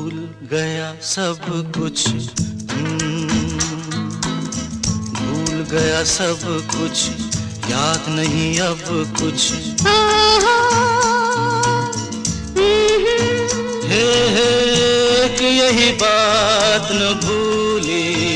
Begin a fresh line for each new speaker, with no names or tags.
गया सब कुछ, भूल गया सब कुछ, याद नहीं अब कुछ। हे कि यही बात न भूली